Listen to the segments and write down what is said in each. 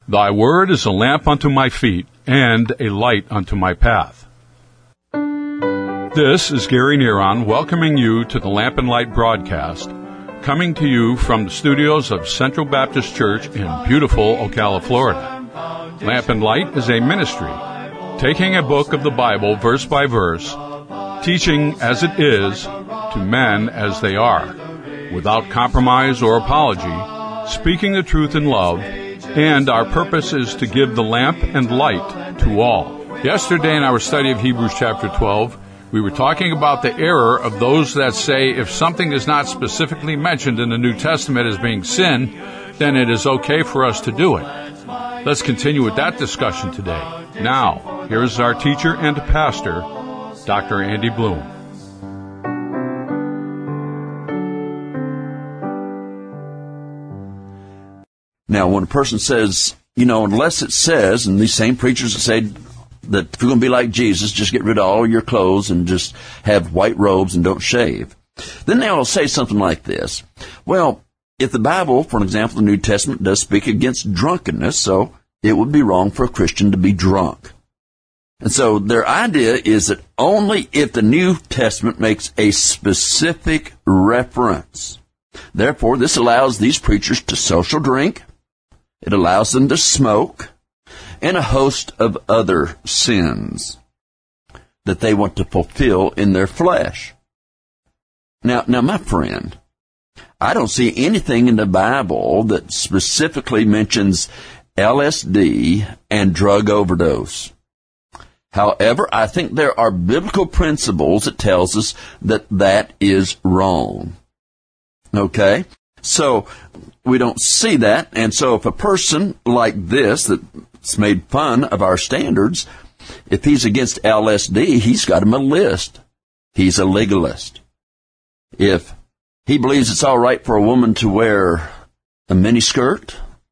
Thy word is a lamp unto my feet, and a light unto my path. This is Gary Neron welcoming you to the Lamp and Light broadcast, coming to you from the studios of Central Baptist Church in beautiful Ocala, Florida. Lamp and Light is a ministry, taking a book of the Bible verse by verse, teaching as it is to men as they are, without compromise or apology, speaking the truth in love, and our purpose is to give the lamp and light to all. Yesterday in our study of Hebrews chapter 12, we were talking about the error of those that say if something is not specifically mentioned in the New Testament as being sin, then it is okay for us to do it. Let's continue with that discussion today. Now, here is our teacher and pastor, Dr. Andy Bloom. Now, when a person says, unless it says, and these same preachers that say that if you're going to be like Jesus, just get rid of all your clothes and just have white robes and don't shave, then they'll say something like this. Well, if the Bible, for example, the New Testament does speak against drunkenness, so it would be wrong for a Christian to be drunk. And so their idea is that only if the New Testament makes a specific reference. Therefore, this allows these preachers to social drink. It allows them to smoke, and a host of other sins that they want to fulfill in their flesh. Now, my friend, I don't see anything in the Bible that specifically mentions LSD and drug overdose. However, I think there are biblical principles that tells us that that is wrong. Okay? So, we don't see that, and so if a person like this that's made fun of our standards, if he's against LSD, he's got him a list. He's a legalist. If he believes it's all right for a woman to wear a miniskirt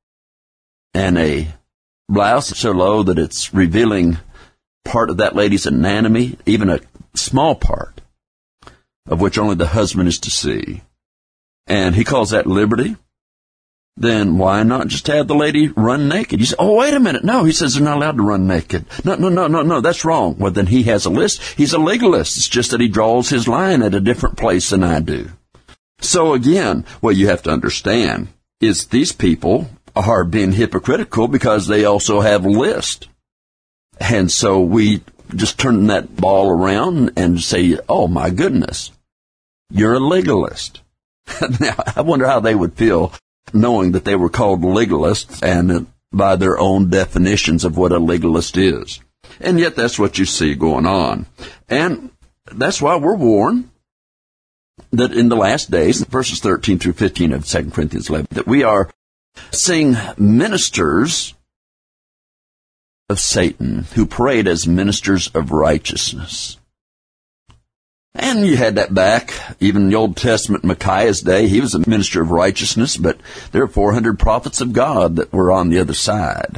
and a blouse so low that it's revealing part of that lady's anatomy, even a small part, of which only the husband is to see, and he calls that liberty, then why not just have the lady run naked? You say, oh, wait a minute. No, he says they're not allowed to run naked. No, that's wrong. Well, then he has a list. He's a legalist. It's just that he draws his line at a different place than I do. So again, what you have to understand is these people are being hypocritical because they also have a list. And so we just turn that ball around and say, oh, my goodness, you're a legalist. Now, I wonder how they would feel knowing that they were called legalists and by their own definitions of what a legalist is. And yet that's what you see going on. And that's why we're warned that in the last days, verses 13 through 15 of 2 Corinthians 11, that we are seeing ministers of Satan who parade as ministers of righteousness. And you had that back, even in the Old Testament, Micaiah's day, he was a minister of righteousness, but there are 400 prophets of God that were on the other side.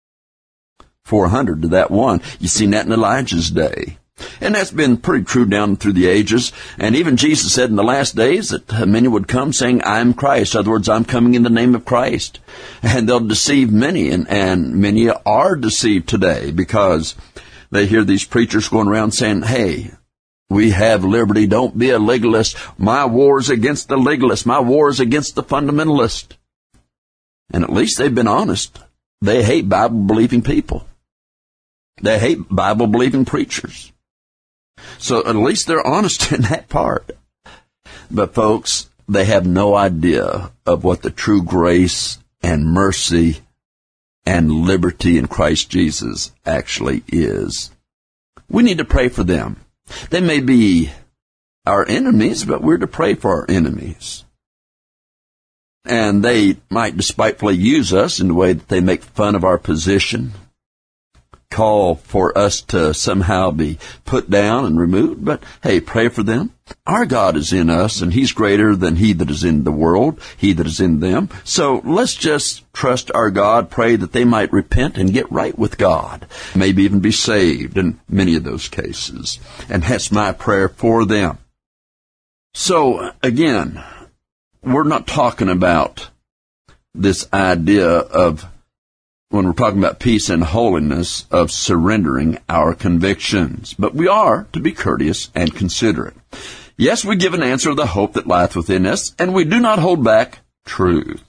400 to that one. You've seen that in Elijah's day. And that's been pretty true down through the ages. And even Jesus said in the last days that many would come saying, I'm Christ. In other words, I'm coming in the name of Christ. And they'll deceive many, and many are deceived today because they hear these preachers going around saying, hey, we have liberty. Don't be a legalist. My war is against the legalist. My war is against the fundamentalist. And at least they've been honest. They hate Bible-believing people. They hate Bible-believing preachers. So at least they're honest in that part. But folks, they have no idea of what the true grace and mercy and liberty in Christ Jesus actually is. We need to pray for them. They may be our enemies, but we're to pray for our enemies. And they might despitefully use us in the way that they make fun of our position, call for us to somehow be put down and removed, but hey, pray for them. Our God is in us, and He's greater than he that is in the world, he that is in them. So let's just trust our God, pray that they might repent and get right with God, maybe even be saved in many of those cases. And that's my prayer for them. So again, we're not talking about this idea of when we're talking about peace and holiness of surrendering our convictions. But we are to be courteous and considerate. Yes, we give an answer of the hope that lieth within us, and we do not hold back truth.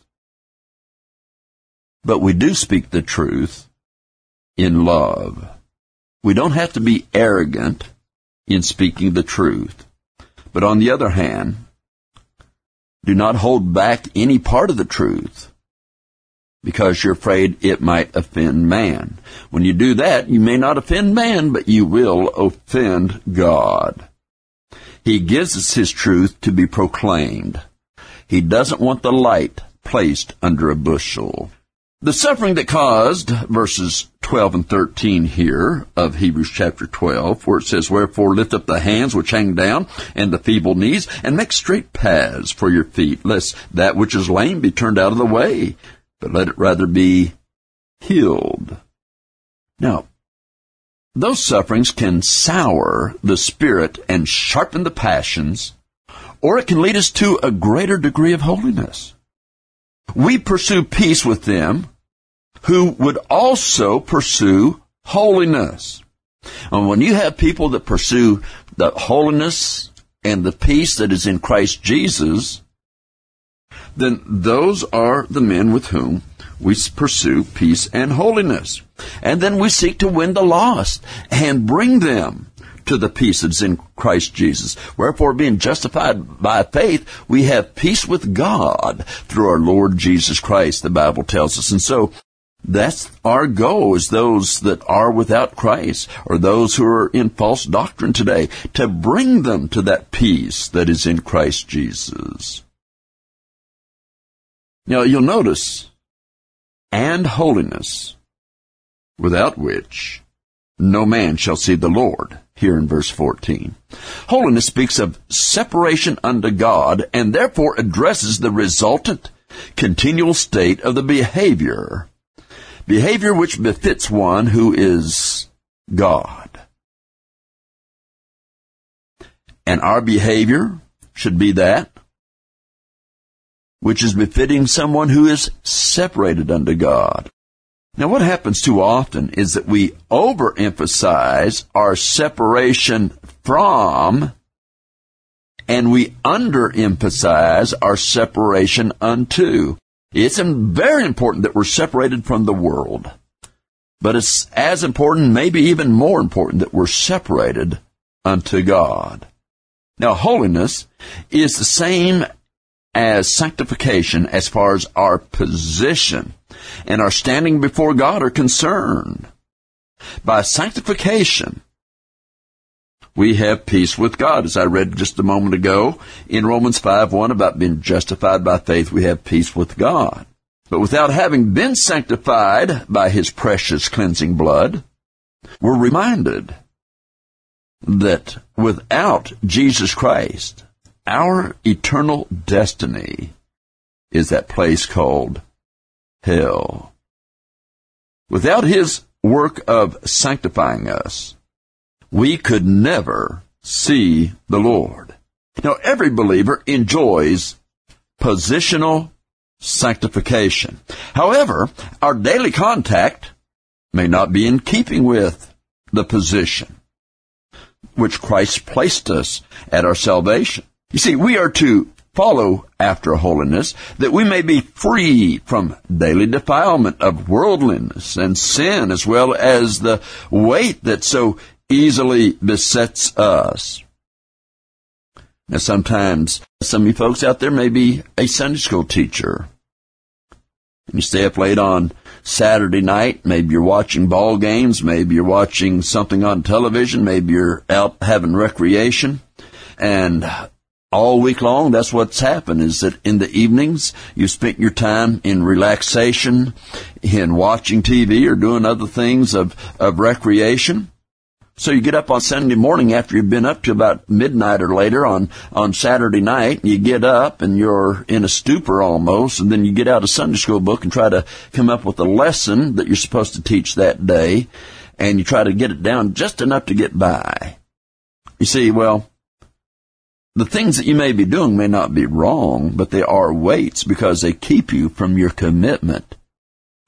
But we do speak the truth in love. We don't have to be arrogant in speaking the truth. But on the other hand, do not hold back any part of the truth because you're afraid it might offend man. When you do that, you may not offend man, but you will offend God. He gives us His truth to be proclaimed. He doesn't want the light placed under a bushel. The suffering that caused, verses 12 and 13 here of Hebrews chapter 12, where it says, Wherefore lift up the hands which hang down, and the feeble knees, and make straight paths for your feet, lest that which is lame be turned out of the way, but let it rather be healed. Now, those sufferings can sour the spirit and sharpen the passions, or it can lead us to a greater degree of holiness. We pursue peace with them who would also pursue holiness. And when you have people that pursue the holiness and the peace that is in Christ Jesus, then those are the men with whom we pursue peace and holiness. And then we seek to win the lost and bring them to the peace that's in Christ Jesus. Wherefore, being justified by faith, we have peace with God through our Lord Jesus Christ, the Bible tells us. And so, that's our goal, is those that are without Christ, or those who are in false doctrine today, to bring them to that peace that is in Christ Jesus. Now, you'll notice, and holiness, without which no man shall see the Lord, here in verse 14. Holiness speaks of separation unto God, and therefore addresses the resultant continual state of the behavior which befits one who is God. And our behavior should be that which is befitting someone who is separated unto God. Now, what happens too often is that we overemphasize our separation from, and we underemphasize our separation unto. It's very important that we're separated from the world, but it's as important, maybe even more important, that we're separated unto God. Now, holiness is the same as sanctification as far as our position and our standing before God are concerned. By sanctification, we have peace with God. As I read just a moment ago in Romans 5:1 about being justified by faith, we have peace with God. But without having been sanctified by His precious cleansing blood, we're reminded that without Jesus Christ, our eternal destiny is that place called hell. Without His work of sanctifying us, we could never see the Lord. Now, every believer enjoys positional sanctification. However, our daily contact may not be in keeping with the position which Christ placed us at our salvation. You see, we are to follow after holiness, that we may be free from daily defilement of worldliness and sin, as well as the weight that so easily besets us. Now, sometimes some of you folks out there may be a Sunday school teacher. And you stay up late on Saturday night. Maybe you're watching ball games. Maybe you're watching something on television. Maybe you're out having recreation. And all week long, that's what's happened, is that in the evenings, you spent your time in relaxation, in watching TV or doing other things of recreation. So you get up on Sunday morning after you've been up to about midnight or later on Saturday night. You get up and you're in a stupor almost, and then you get out a Sunday school book and try to come up with a lesson that you're supposed to teach that day, and you try to get it down just enough to get by. You see, well, the things that you may be doing may not be wrong, but they are weights because they keep you from your commitment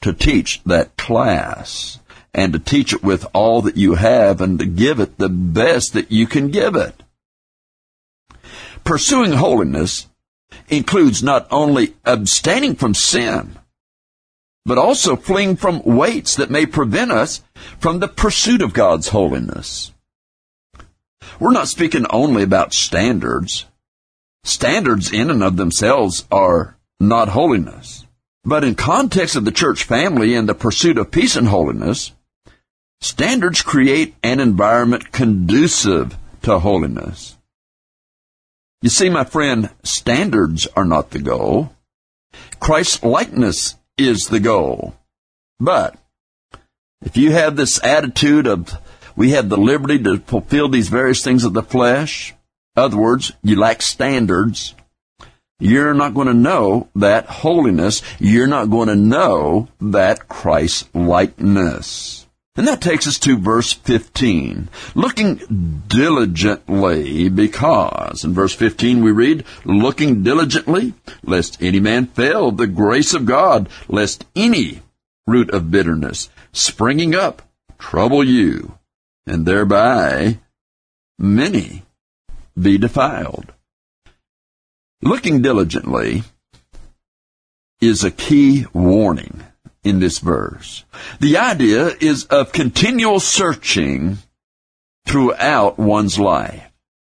to teach that class and to teach it with all that you have and to give it the best that you can give it. Pursuing holiness includes not only abstaining from sin, but also fleeing from weights that may prevent us from the pursuit of God's holiness. We're not speaking only about standards. Standards in and of themselves are not holiness. But in context of the church family and the pursuit of peace and holiness, standards create an environment conducive to holiness. You see, my friend, standards are not the goal. Christ's likeness is the goal. But if you have this attitude of, we have the liberty to fulfill these various things of the flesh, in other words, you lack standards, you're not going to know that holiness. You're not going to know that Christ-likeness. And that takes us to verse 15. Looking diligently, because in verse 15 we read, looking diligently, lest any man fail of the grace of God, lest any root of bitterness springing up trouble you, and thereby many be defiled. Looking diligently is a key warning in this verse. The idea is of continual searching throughout one's life.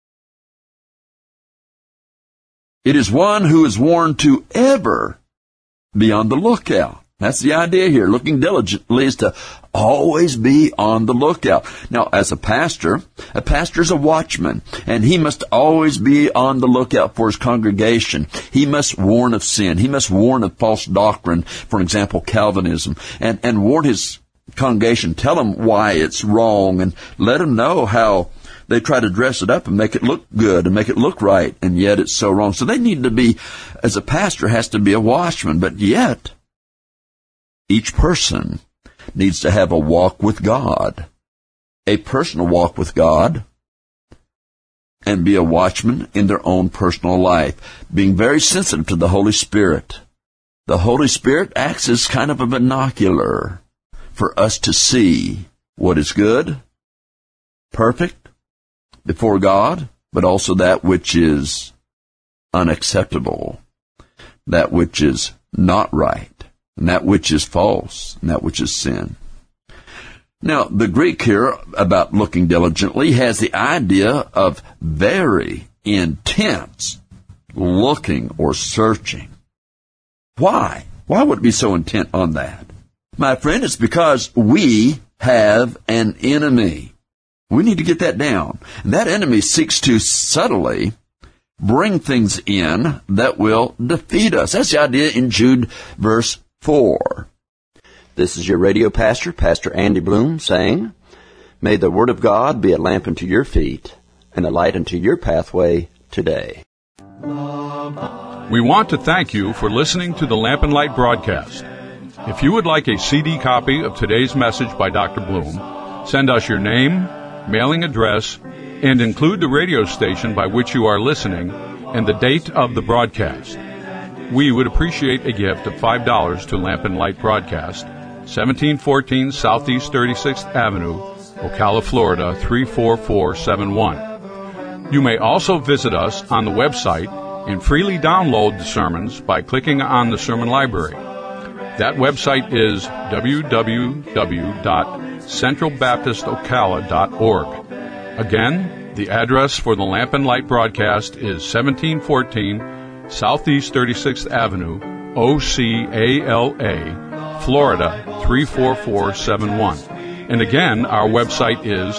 It is one who is warned to ever be on the lookout. That's the idea here. Looking diligently is to always be on the lookout. Now, as a pastor is a watchman, and he must always be on the lookout for his congregation. He must warn of sin. He must warn of false doctrine, for example, Calvinism, and warn his congregation, tell them why it's wrong, and let them know how they try to dress it up and make it look good and make it look right, and yet it's so wrong. So they need to be, as a pastor, has to be a watchman, but yet each person needs to have a walk with God, a personal walk with God, and be a watchman in their own personal life, being very sensitive to the Holy Spirit. The Holy Spirit acts as kind of a binocular for us to see what is good, perfect before God, but also that which is unacceptable, that which is not right, and that which is false, and that which is sin. Now, the Greek here about looking diligently has the idea of very intense looking or searching. Why? Why would it be so intent on that? My friend, it's because we have an enemy. We need to get that down. And that enemy seeks to subtly bring things in that will defeat us. That's the idea in Jude verse 4. This is your radio pastor, Pastor Andy Bloom, saying, may the Word of God be a lamp unto your feet and a light unto your pathway today. We want to thank you for listening to the Lamp and Light broadcast. If you would like a CD copy of today's message by Dr. Bloom, send us your name, mailing address, and include the radio station by which you are listening and the date of the broadcast. We would appreciate a gift of $5 to Lamp and Light Broadcast, 1714 Southeast 36th Avenue, Ocala, Florida 34471. You may also visit us on the website and freely download the sermons by clicking on the sermon library. That website is www.centralbaptistocala.org. Again, the address for the Lamp and Light broadcast is 1714 Southeast 36th Avenue, Ocala, Florida 34471. And again, our website is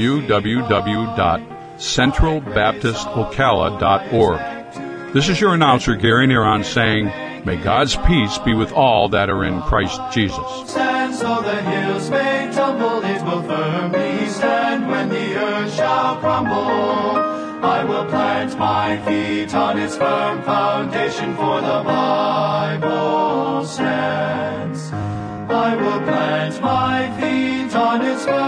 www.centralbaptistocala.org. This is your announcer, Gary Neron, saying, may God's peace be with all that are in Christ Jesus. And so the hills may tumble, it will firmly stand when the earth shall crumble. I will plant my feet on its firm foundation, for the Bible stands. I will plant my feet on its firm